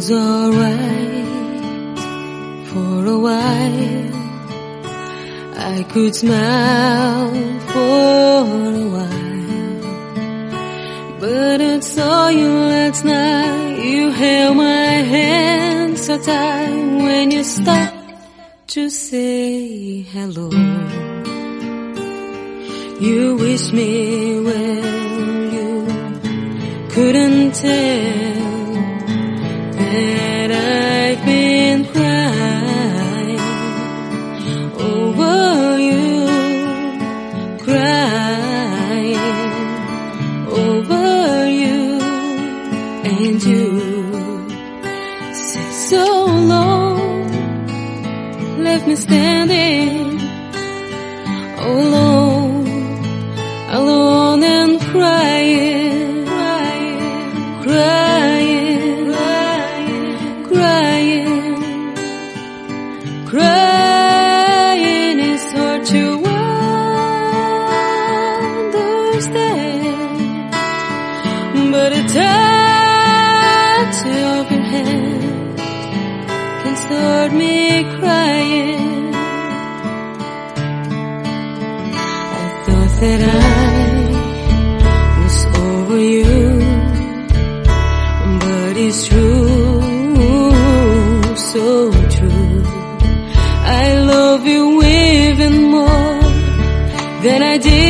was alright for a while. I could smile for a while, but I saw you last night. You held my hand so tight when you stopped to say hello. You wished me well, you couldn't tell that I've been crying over you, crying over you, and you said so long, left me standing alone, alone and crying, crying, crying, crying, crying. It's hard to understand, but a touch of your hand can start me crying. That I was over you, but it's true, so true. I love you even more than I did